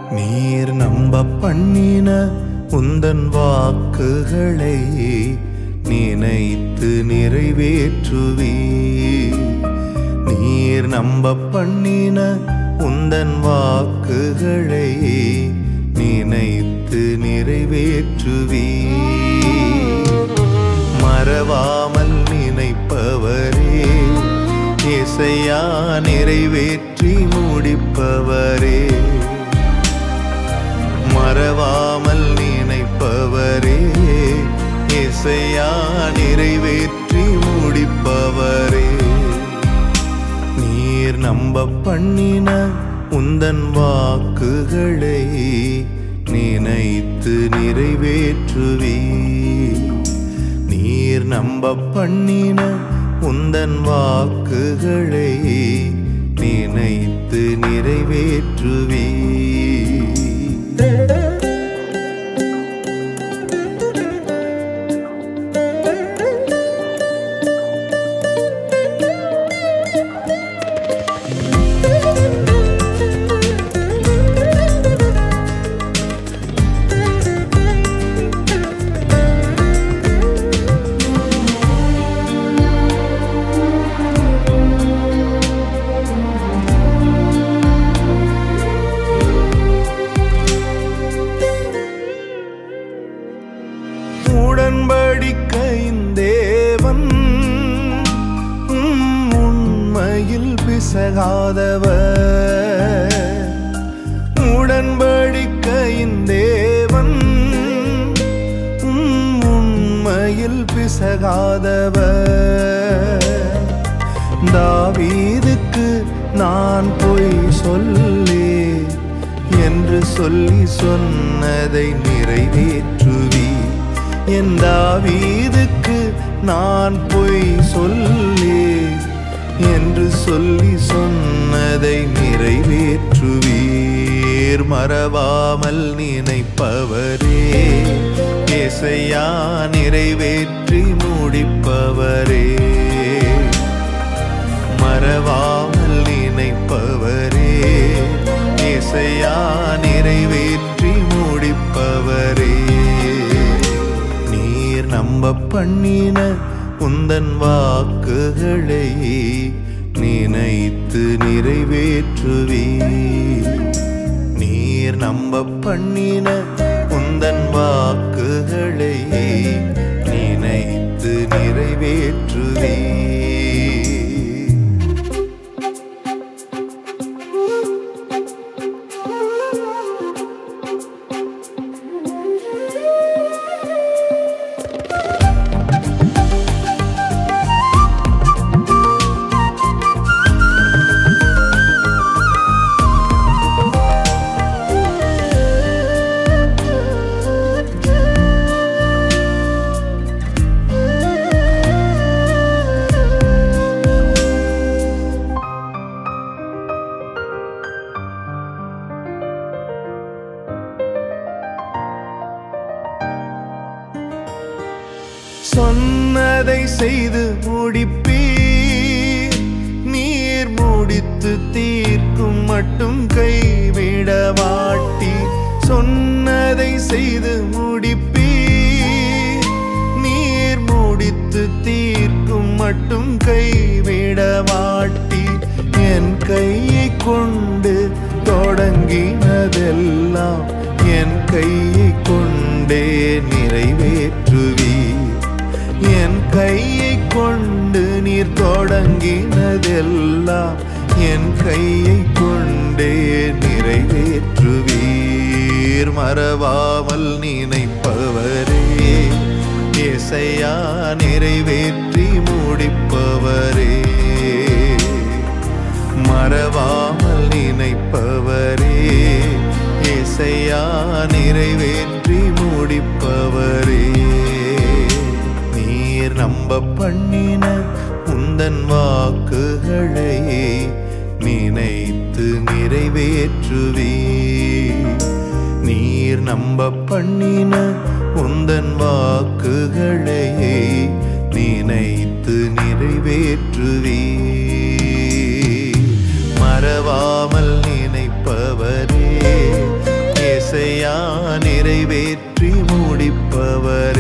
நீர் நம்ப பண்ணின உந்தன் வாக்குகளை நினைத்து நிறைவேற்றுவீர். நீர் நம்ப பண்ணின உந்தன் வாக்குகளை நினைத்து நிறைவேற்றுவீர். மறவாமல் நினைப்பவரே, இசையா நிறைவேற்றி முடிப்பவரே. மறவாமல் நினைப்பவரே, இசையா நிறைவேற்றி முடிப்பவரே. நீர் நம்ப பண்ணின உந்தன் வாக்குகளை நினைத்து நிறைவேற்றுவீர். நீர் நம்ப பண்ணின உந்தன் வாக்குகளை நினைத்து நிறைவேற்றுவீர். உடன்படிக்கையின் தேவன் உண்மையில் பிசகாதவர். உடன்படிக்கையின் தேவன் உண்மையில் பிசகாதவர். தாவீதுக்கு நான் பொய் சொல்லி என்று சொல்லி சொன்னதை நிறைவேற்றுவீர். என் தாவீதுக்கு நான் பொய் சொல்லி என்று சொல்லி சொன்னதை நிறைவேற்றுவீர். மறவாமல் நினைப்பவரே, இசையா நிறைவேற்றி முடிப்பவரே. மறவாமல் நினைப்பவரே, இசையா நிறைவேற்றி முடிப்பவரே. நீர் நம்ப பண்ணின உந்தன் வாக்குகளை நினைத்து நிறைவேற்றுவீர். நீர் நம்ப பண்ணின உந்தன் வாக்குகளை நினைத்து நிறைவேற்றுவீர். சொன்னதை செய்து முடிப்பீர். நீர் முடித்து தீர்க்கும் மட்டும் கைவிட மாட்டீர். சொன்னதை செய்து முடிப்பீர். நீர் முடித்து தீர்க்கும் மட்டும் கைவிட மாட்டீர். என் கையை கொண்டு தொடங்கினதெல்லாம் என் கையை கொண்டே நிறைவேற்றுவீர். என் கையை கொண்டு நீர் தொடங்கினதெல்லாம் என் கையை கொண்டே நிறைவேற்றுவீர். மறவாமல் நினைப்பவரே, இசையா நிறைவேற்றி முடிப்பவரே. மறவாமல் நினைப்பவரே, இசையா நிறைவேற்றி முடிப்பவரே. நீர் நம்ப பண்ணின உந்தன் வாக்குகளை நினைத்து நிறைவேற்றுவீர். நீர் நம்ப பண்ணின உந்தன் வாக்குகளை நினைத்து நிறைவேற்றுவீர். மறவாமல் நினைப்பவரே, காப்பவரே